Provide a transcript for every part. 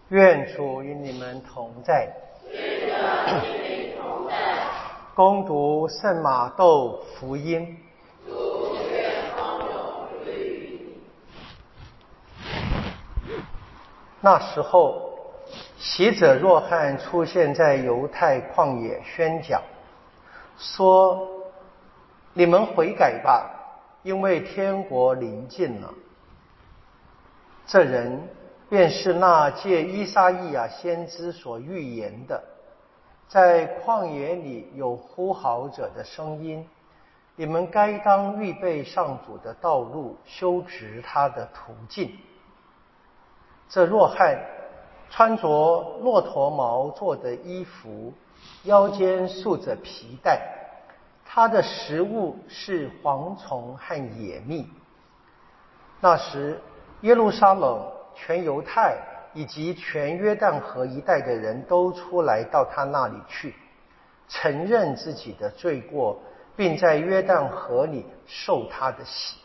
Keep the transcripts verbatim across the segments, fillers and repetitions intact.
愿主与你们同在。 愿者与你同在。 恭读圣马窦福音。 主愿光荣归于你。 那时候，洗者若翰出现在犹太旷野宣讲，说：你们悔改吧，因为天国临近了。这人便是那借依撒意亚先知所预言的，在旷野里有呼号者的声音，你们该当预备上主的道路，修直他的途径。这若翰穿着骆驼毛做的衣服，腰间束着皮带，他的食物是蝗虫和野蜜。那时耶路撒冷、全犹太以及全约旦河一带的人都出来到他那里去，承认自己的罪过，并在约旦河里受他的洗。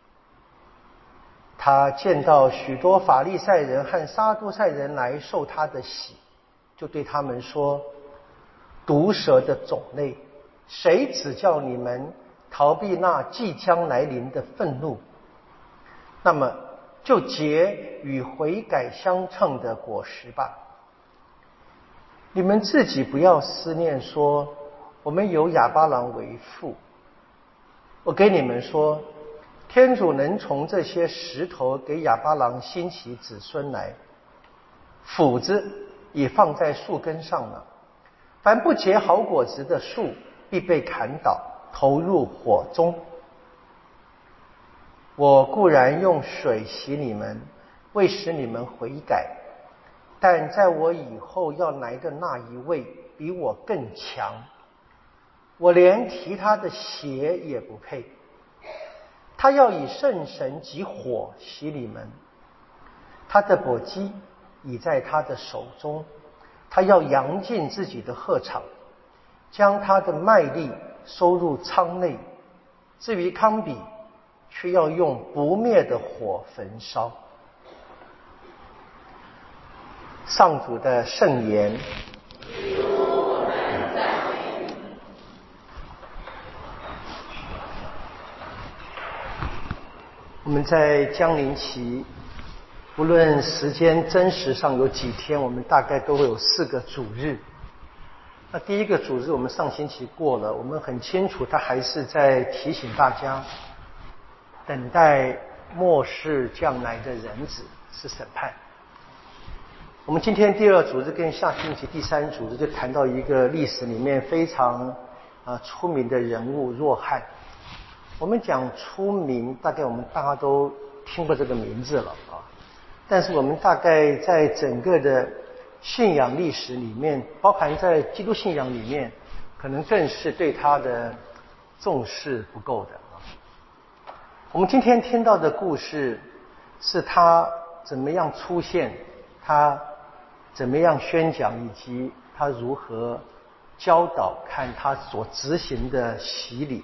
他见到许多法利赛人和撒都塞人来受他的洗，就对他们说：毒蛇的种类，谁指教你们逃避那即将来临的愤怒？那么就结与悔改相称的果实吧。你们自己不要思念说，我们有亚巴郎为父。我给你们说，天主能从这些石头给亚巴郎兴起子孙来。斧子已放在树根上了，凡不结好果子的树必被砍倒，投入火中。我固然用水洗你们，为使你们悔改，但在我以后要来的那一位比我更强，我连提他的鞋也不配。他要以圣神及火洗你们，他的簸箕已在他的手中，他要扬进自己的禾场，将他的麦粒收入仓内。至于糠秕，却要用不灭的火焚烧。上主的圣言。我们在将临期，无论时间真实上有几天，我们大概都会有四个主日。那第一个主日我们上星期过了，我们很清楚他还是在提醒大家等待末世将来的人子是审判。我们今天第二主日跟下星期第三主日就谈到一个历史里面非常呃出名的人物若翰。我们讲出名，大概我们大家都听过这个名字了啊。但是我们大概在整个的信仰历史里面，包含在基督信仰里面，可能更是对他的重视不够的啊。我们今天听到的故事是他怎么样出现，他怎么样宣讲，以及他如何教导，看他所执行的洗礼。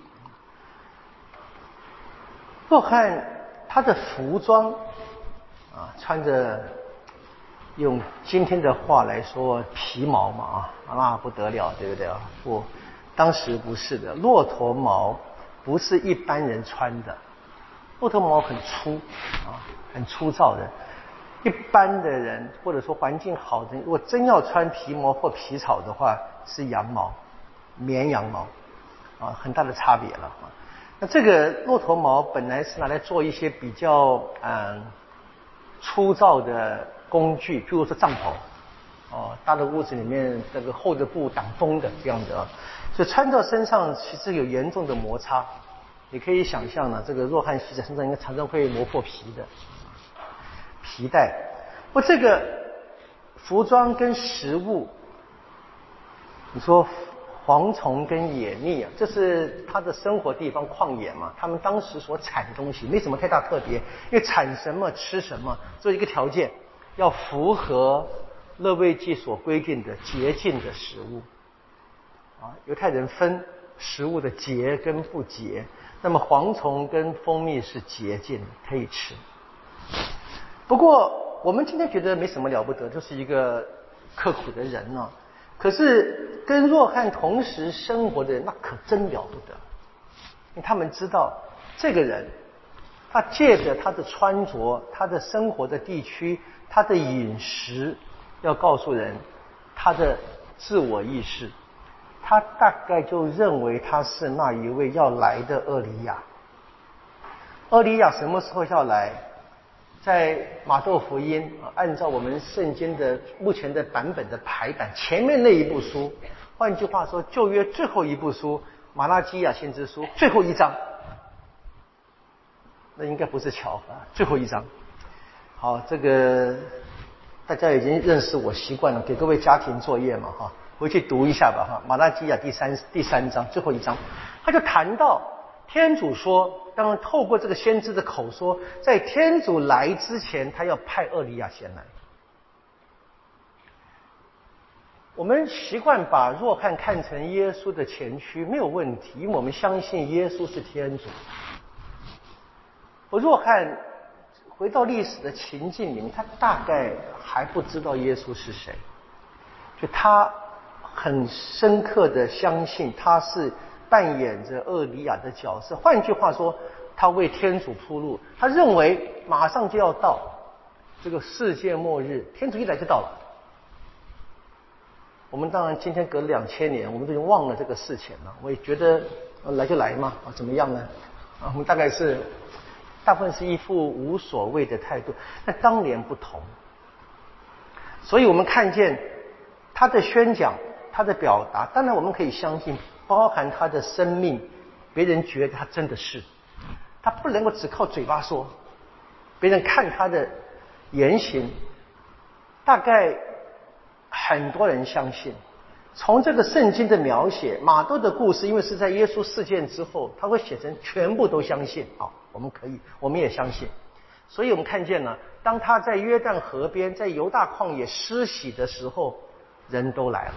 若翰他的服装啊，穿着用今天的话来说皮毛嘛啊，那不得了，对不对啊？不，当时不是的，骆驼毛不是一般人穿的，骆驼毛很粗啊，很粗糙的。一般的人或者说环境好的人，如果真要穿皮毛或皮草的话，是羊毛、绵羊毛啊，很大的差别了啊。那这个骆驼毛本来是拿来做一些比较嗯粗糙的工具，譬如说帐篷哦，搭的屋子里面这个厚的布挡风的这样的啊，所以穿到身上其实有严重的摩擦。你可以想象呢，这个若翰洗者身上应该常常会磨破皮的皮带。不，这个服装跟食物，你说蝗虫跟野蜜啊，这是他的生活地方旷野嘛，他们当时所产的东西没什么太大特别，因为产什么吃什么，做一个条件，要符合勒未记所规定的洁净的食物啊。犹太人分食物的洁跟不洁，那么蝗虫跟蜂蜜是洁净的，可以吃。不过我们今天觉得没什么了不得，就是一个刻苦的人呢、啊。可是跟若翰同时生活的人，那可真了不得，因为他们知道这个人，他借着他的穿着、他的生活的地区、他的饮食，要告诉人他的自我意识。他大概就认为他是那一位要来的厄里亚。厄里亚什么时候要来？在马窦福音，按照我们圣经的目前的版本的排版，前面那一部书，换句话说，旧约最后一部书马拉基亚先知书最后一章，那应该不是巧合，最后一章。好，这个大家已经认识我习惯了，给各位家庭作业嘛哈，回去读一下吧哈。马拉基亚第三第三章最后一章，他就谈到天主说，当然透过这个先知的口说，在天主来之前，他要派厄里亚先来。我们习惯把若翰看成耶稣的前驱，没有问题，因为我们相信耶稣是天主。而若翰回到历史的情境里面，他大概还不知道耶稣是谁，就他很深刻的相信他是扮演着厄里亚的角色。换句话说，他为天主铺路，他认为马上就要到这个世界末日，天主一来就到了。我们当然今天隔了两千年，我们都已经忘了这个事情了。我也觉得、呃、来就来嘛，啊怎么样呢？啊，我们大概是大部分是一副无所谓的态度，但当年不同。所以我们看见他的宣讲，他的表达，当然我们可以相信，包含他的生命，别人觉得他真的是，他不能够只靠嘴巴说，别人看他的言行，大概很多人相信。从这个圣经的描写，马窦的故事，因为是在耶稣事件之后，他会写成全部都相信。好，我们可以，我们也相信。所以我们看见了，当他在约旦河边，在犹大旷野施洗的时候，人都来了。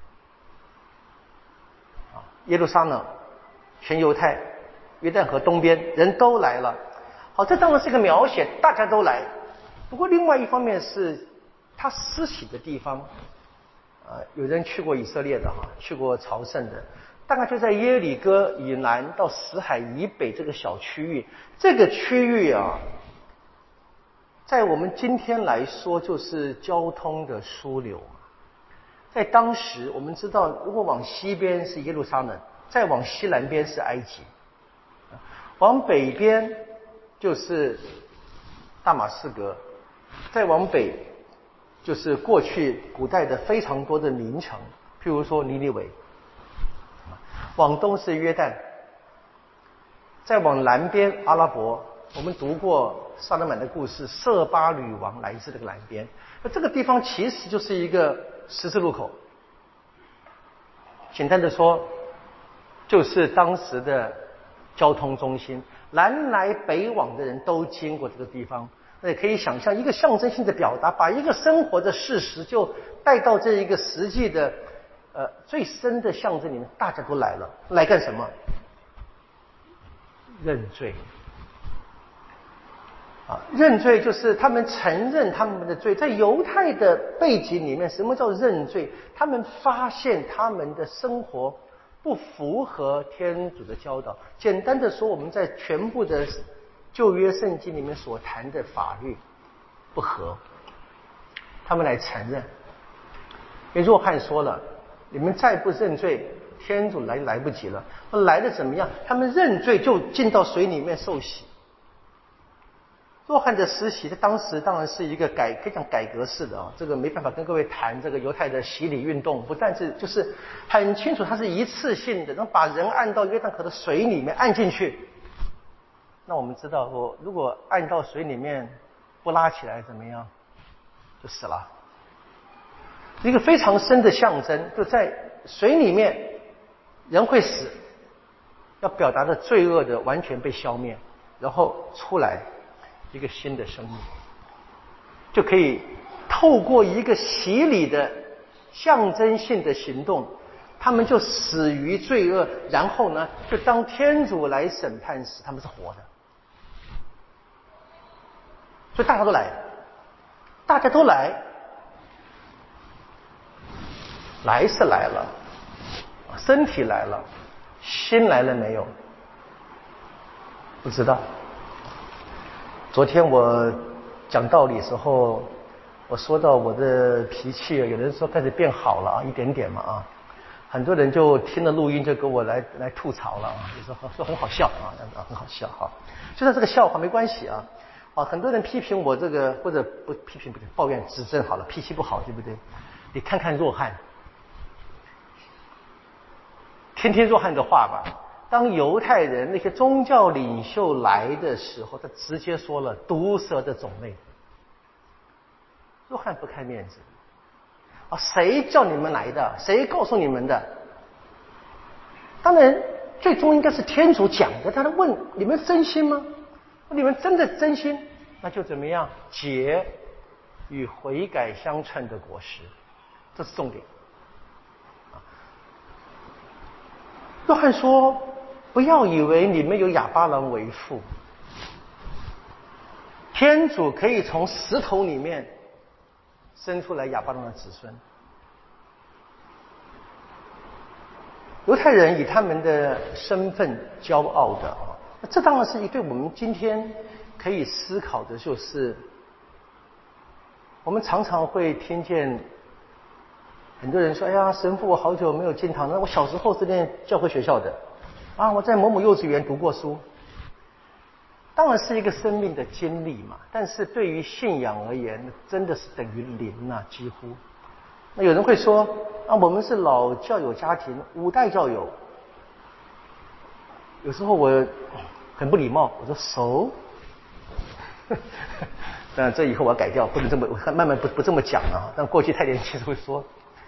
啊，耶路撒冷、全犹太、约旦河东边，人都来了。好，这当然是个描写，大家都来。不过另外一方面是，他施洗的地方。呃，有人去过以色列的哈，去过朝圣的，大概就在耶里哥以南到死海以北这个小区域。这个区域啊，在我们今天来说就是交通的枢纽。在当时我们知道，如果往西边是耶路撒冷，再往西南边是埃及，往北边就是大马士革，再往北就是过去古代的非常多的名城，譬如说尼尼微。往东是约旦，再往南边阿拉伯。我们读过萨勒满的故事，色巴女王来自这个南边。那这个地方其实就是一个十字路口，简单的说，就是当时的交通中心，南来北往的人都经过这个地方。那也可以想象，一个象征性的表达，把一个生活的事实就带到这一个实际的呃最深的象征里面。大家都来了，来干什么？认罪啊！认罪就是他们承认他们的罪。在犹太的背景里面，什么叫认罪？他们发现他们的生活不符合天主的教导。简单的说，我们在全部的旧约圣经里面所谈的法律不合，他们来承认。因为若翰说了，你们再不认罪，天主来来不及了。那来的怎么样？他们认罪就进到水里面受洗。若翰的施洗在当时当然是一个改可以讲改革式的啊，这个没办法跟各位谈这个犹太的洗礼运动，不但是就是很清楚它是一次性的，然后把人按到约旦河的水里面按进去。那我们知道，我如果按到水里面不拉起来怎么样？就死了。一个非常深的象征，就在水里面人会死，要表达的罪恶的完全被消灭，然后出来一个新的生命，就可以透过一个洗礼的象征性的行动，他们就死于罪恶，然后呢，就当天主来审判时，他们是活的。所以大家都来了。 大家都来，来是来了，身体来了，心来了没有？不知道。昨天我讲道理的时候，我说到我的脾气，有人说开始变好了啊，一点点嘛啊，很多人就听了录音就跟我来来吐槽了啊，就说说很好笑啊，很好笑哈。就算这个笑话没关系啊，啊，很多人批评我这个或者不批评不对，抱怨指正好了，脾气不好对不对？你看看若翰，听听若翰的话吧。当犹太人那些宗教领袖来的时候，他直接说了毒蛇的种类。若翰不看面子啊，谁叫你们来的？谁告诉你们的？当然，最终应该是天主讲的。他问你们真心吗？你们真的真心，那就怎么样？结与悔改相称的果实，这是重点。若翰说：“不要以为你们有亚巴郎为父，天主可以从石头里面生出来亚巴郎的子孙。”犹太人以他们的身份骄傲的，这当然是一对我们今天可以思考的，就是我们常常会听见很多人说：“哎呀，神父，我好久没有进堂了。我小时候是念教会学校的，啊，我在某某幼稚园读过书。”当然是一个生命的经历嘛，但是对于信仰而言，真的是等于零啊，几乎。那有人会说：“啊，我们是老教友家庭，五代教友。”有时候我很不礼貌，我说熟。但这以后我要改掉，不能这么，我慢慢不不这么讲了、啊。但过去太年轻会说。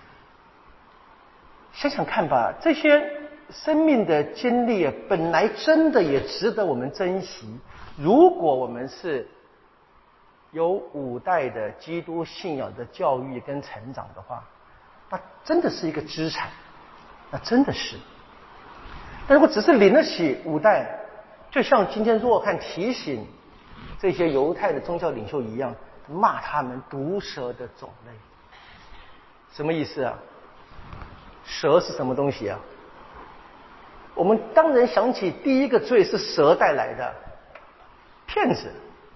想想看吧，这些生命的经历本来真的也值得我们珍惜。如果我们是有五代的基督信仰的教育跟成长的话，那真的是一个资产，那真的是。但如果只是领得起五代，就像今天若翰提醒这些犹太的宗教领袖一样，骂他们毒蛇的种类，什么意思啊？蛇是什么东西啊？我们当然想起第一个罪是蛇带来的，骗子。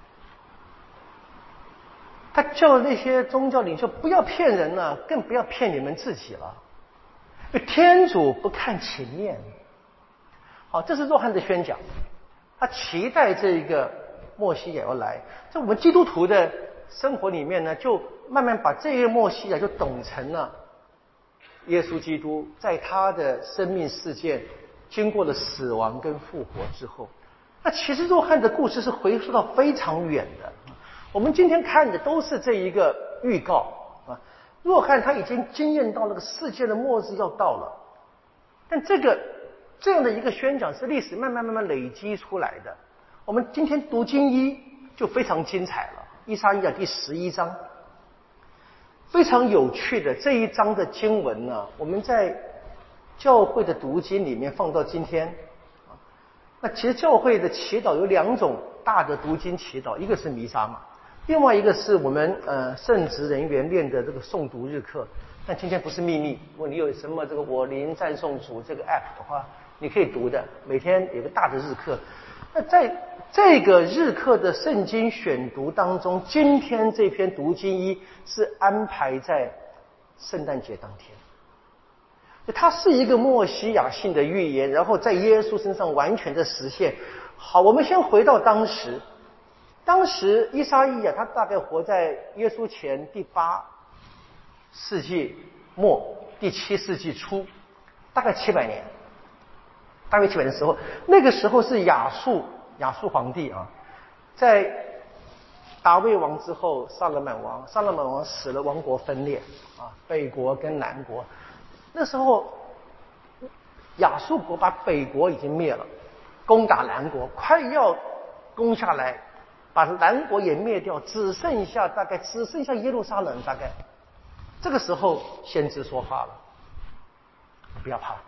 他叫那些宗教领袖不要骗人了，更不要骗你们自己了。因为天主不看情面。好，这是若翰的宣讲，他期待这个默西亚要来。在我们基督徒的生活里面呢，就慢慢把这个默西亚就懂成了耶稣基督在他的生命事件经过了死亡跟复活之后。那其实若翰的故事是回溯到非常远的，我们今天看的都是这一个预告啊。若翰他已经经验到那个世界的末日要到了，但这个这样的一个宣讲是历史慢慢慢慢累积出来的。我们今天读经一就非常精彩了，以赛亚第十一章。非常有趣的这一章的经文呢，我们在教会的读经里面放到今天。那其实教会的祈祷有两种大的读经祈祷，一个是弥撒嘛，另外一个是我们呃圣职人员练的这个诵读日课。但今天不是秘密，如果你有什么这个我灵赞颂主这个 app 的话，你可以读的，每天有个大的日课。那在这个日课的圣经选读当中，今天这篇读经一是安排在圣诞节当天。它是一个默西亚性的预言，然后在耶稣身上完全的实现。好，我们先回到当时，当时以赛亚他大概活在耶稣前第八世纪末第七世纪初，大概七百年，大约七百年的时候，那个时候是亚述亚述皇帝啊，在大卫王之后，萨勒曼王，萨勒曼王死了，王国分裂啊，北国跟南国。那时候亚述国把北国已经灭了，攻打南国，快要攻下来，把南国也灭掉，只剩下大概只剩下耶路撒冷。大概这个时候先知说话了，不要怕，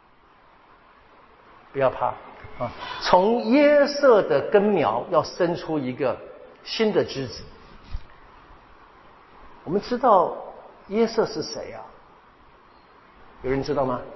不要怕啊！从耶色的根苗要生出一个新的枝子。 我们知道约瑟是谁啊？有人知道吗？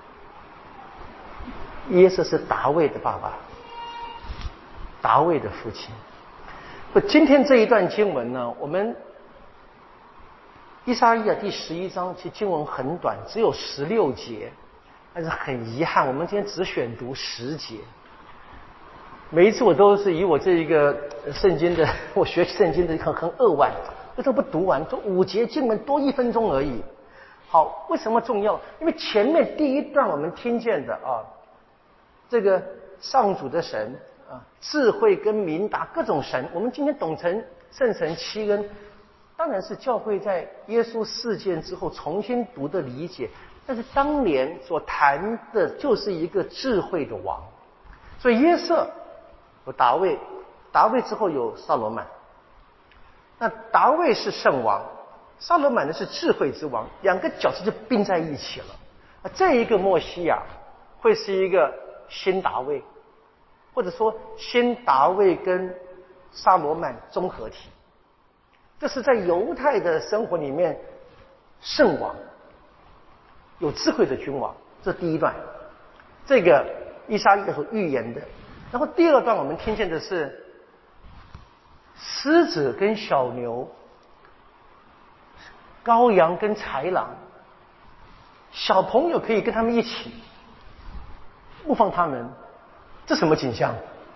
约瑟是大卫的爸爸，大卫的父亲。不，今天这一段经文呢，我们以赛亚第十一章，其实经文很短，只有十六节，但是很遗憾，我们今天只选读十节。每一次我都是以我这一个圣经的，我学圣经的很很扼腕，为什么不读完？这五节经文多一分钟而已。好，为什么重要？因为前面第一段我们听见的啊，这个上主的神啊，智慧跟明达各种神，我们今天懂成圣神七恩，当然是教会在耶稣事件之后重新读的理解。但是当年所谈的就是一个智慧的王，所以约瑟有大卫，大卫之后有撒罗满。那大卫是圣王，撒罗满呢是智慧之王，两个角色就并在一起了。啊，这一个默西亚会是一个新大卫，或者说新大卫跟撒罗满综合体。这是在犹太的生活里面，圣王，有智慧的君王，这第一段，这个以赛亚所预言的。然后第二段我们听见的是狮子跟小牛，羔羊跟豺狼，小朋友可以跟他们一起牧放他们，这什么景象？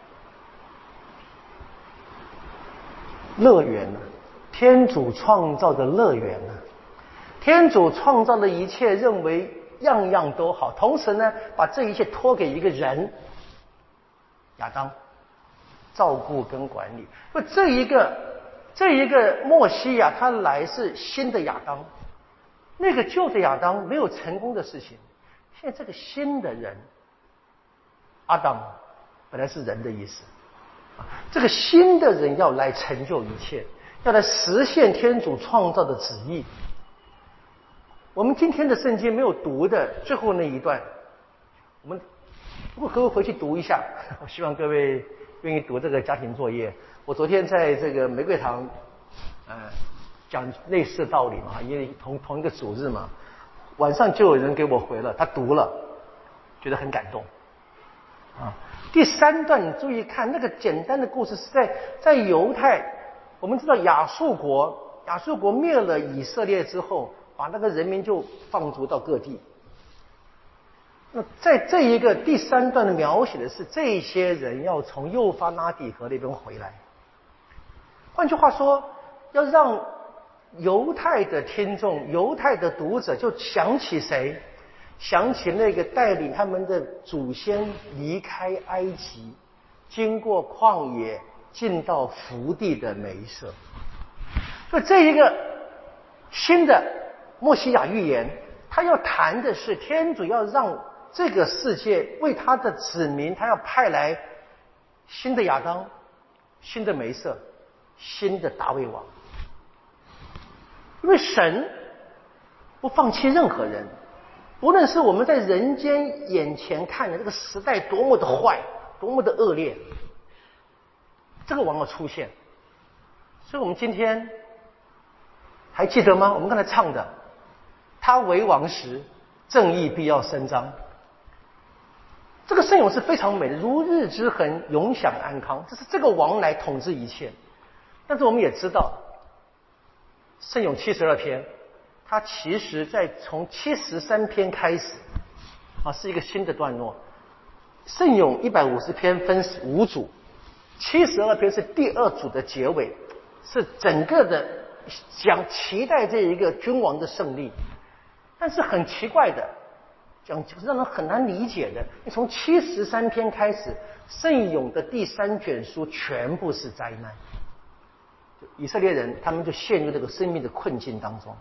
乐园呢？天主创造的乐园呢？天主创造了一切，认为样样都好，同时呢，把这一切托给一个人亚当照顾跟管理。不，这一个这一个默西亚他来是新的亚当，那个旧的亚当没有成功的事情，现在这个新的人阿当本来是人的意思，这个新的人要来成就一切，要来实现天主创造的旨意。我们今天的圣经没有读的最后那一段，我们如果各位回去读一下，我希望各位愿意读这个家庭作业。我昨天在这个玫瑰堂呃讲类似的道理嘛，因为同同一个主日嘛，晚上就有人给我回了，他读了觉得很感动啊。第三段你注意看，那个简单的故事是在在犹太，我们知道亚述国亚述国灭了以色列之后，把那个人民就放逐到各地。那在这一个第三段的描写的是这些人要从幼发拉底河那边回来。换句话说，要让犹太的听众、犹太的读者就想起谁？想起那个带领他们的祖先离开埃及，经过旷野进到福地的梅瑟。所以这一个新的默西亚预言，他要谈的是天主要让这个世界为他的子民，他要派来新的亚当、新的梅瑟、新的大卫王。因为神不放弃任何人，无论是我们在人间眼前看的这个时代多么的坏，多么的恶劣，这个王要出现。所以我们今天还记得吗？我们刚才唱的，他为王时，正义必要伸张。这个圣咏是非常美的，如日之恒，永享安康。这是这个王来统治一切。但是我们也知道，圣咏七十二篇，它其实在从七十三篇开始啊，是一个新的段落。圣咏一百五十篇分五组，七十二篇是第二组的结尾，是整个的讲期待这一个君王的胜利。但是很奇怪的，讲让人很难理解的，你从七十三篇开始，圣咏的第三卷书全部是灾难。以色列人他们就陷入这个生命的困境当中。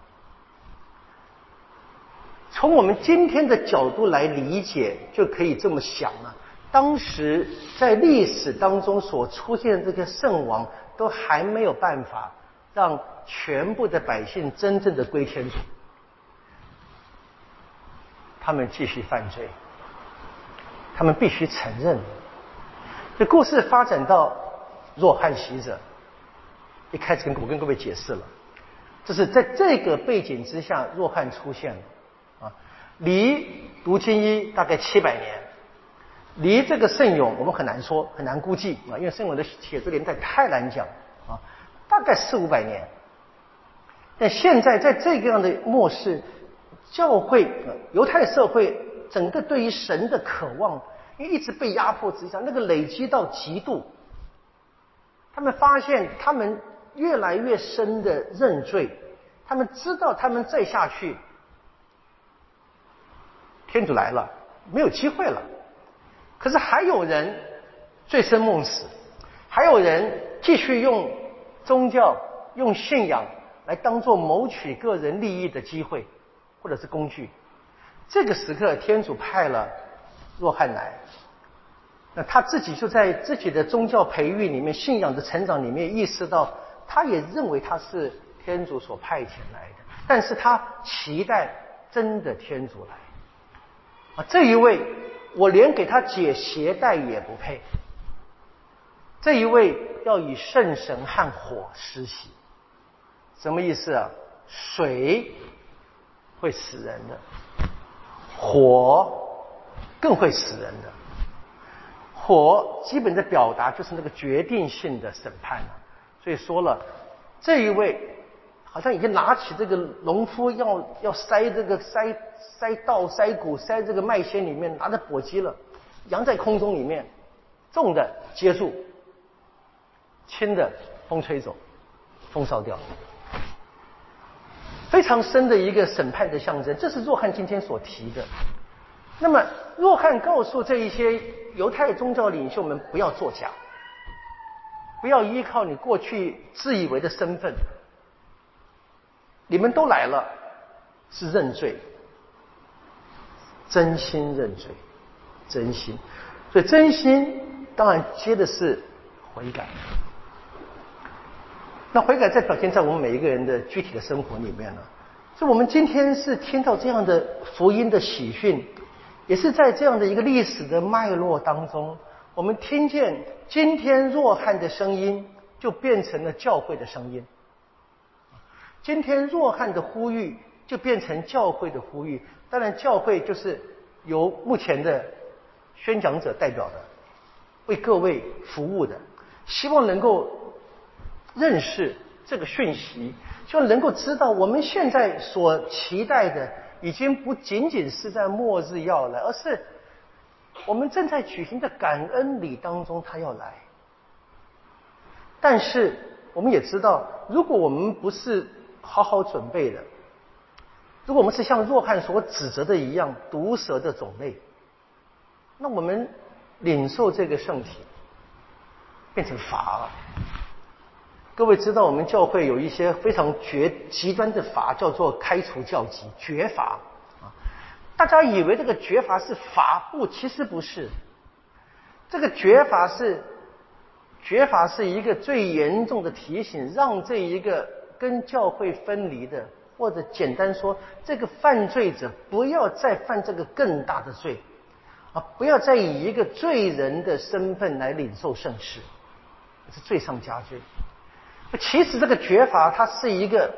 从我们今天的角度来理解，就可以这么想了。当时在历史当中所出现的这个圣王，都还没有办法让全部的百姓真正的归天主，他们继续犯罪，他们必须承认。这故事发展到若翰洗者，一开始跟我跟各位解释了， 这是在这个背景之下，若翰出现了啊。离读经一大概七百年，离这个圣咏我们很难说，很难估计啊，因为圣咏的写作年代太难讲啊，大概四五百年。但现在在这个样的末世，教会、呃、犹太社会整个对于神的渴望，因为一直被压迫之下，那个累积到极度，他们发现他们越来越深的认罪，他们知道他们再下去，天主来了，没有机会了。可是还有人醉生梦死，还有人继续用宗教、用信仰来当作谋取个人利益的机会或者是工具。这个时刻天主派了若翰来，那他自己就在自己的宗教培育里面、信仰的成长里面意识到，他也认为他是天主所派遣来的，但是他期待真的天主来啊，这一位我连给他解鞋带也不配，这一位要以圣神和火施洗。什么意思啊？水会死人的，火更会死人的。火基本的表达就是那个决定性的审判了，所以说了，这一位好像已经拿起这个农夫要要塞这个塞塞稻塞谷塞这个麦秸里面，拿着簸箕了，扬在空中里面，重的接住，轻的风吹走，风烧掉。非常深的一个审判的象征，这是若翰今天所提的。那么若翰告诉这一些犹太宗教领袖们，不要作假，不要依靠你过去自以为的身份，你们都来了是认罪，真心认罪，真心。所以真心当然接的是悔改。那悔改在表现在我们每一个人的具体的生活里面呢。所以我们今天是听到这样的福音的喜讯，也是在这样的一个历史的脉络当中，我们听见今天若翰的声音就变成了教会的声音，今天若翰的呼吁就变成教会的呼吁。当然教会就是由目前的宣讲者代表的，为各位服务的，希望能够认识这个讯息，希望能够知道我们现在所期待的已经不仅仅是在末日要来，而是我们正在举行的感恩礼当中他要来。但是我们也知道，如果我们不是好好准备的，如果我们是像若翰所指责的一样毒蛇的种类，那我们领受这个圣体变成罚了。各位知道我们教会有一些非常绝极端的罚，叫做开除教籍、绝罚啊。大家以为这个绝罚是罚，不，其实不是。这个绝罚是绝罚是一个最严重的提醒，让这一个跟教会分离的，或者简单说，这个犯罪者不要再犯这个更大的罪啊，不要再以一个罪人的身份来领受圣事，这是罪上加罪。其实这个绝罚它是一个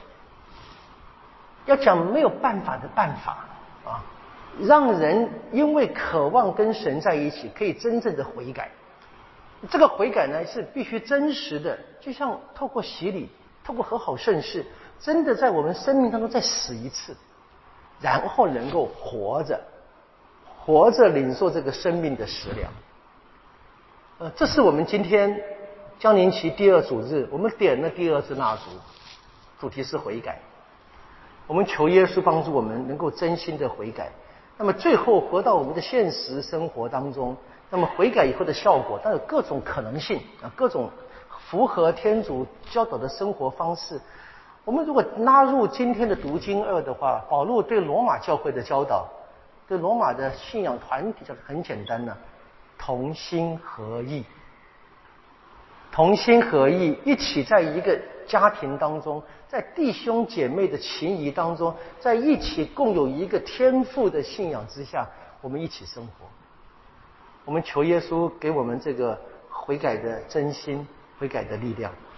要讲没有办法的办法啊，让人因为渴望跟神在一起，可以真正的悔改。这个悔改呢是必须真实的，就像透过洗礼，透过和好圣事，真的在我们生命当中再死一次，然后能够活着活着领受这个生命的食粮。呃，这是我们今天将临期第二主日，我们点了第二支蜡烛，主题是悔改。我们求耶稣帮助我们能够真心的悔改，那么最后活到我们的现实生活当中。那么悔改以后的效果，当然有各种可能性啊，各种符合天主教导的生活方式。我们如果纳入今天的读经二的话，保禄对罗马教会的教导，对罗马的信仰团体讲得很简单呢，同心合意。同心合意，一起在一个家庭当中，在弟兄姐妹的情谊当中，在一起共有一个天父的信仰之下，我们一起生活。我们求耶稣给我们这个悔改的真心，悔改的力量。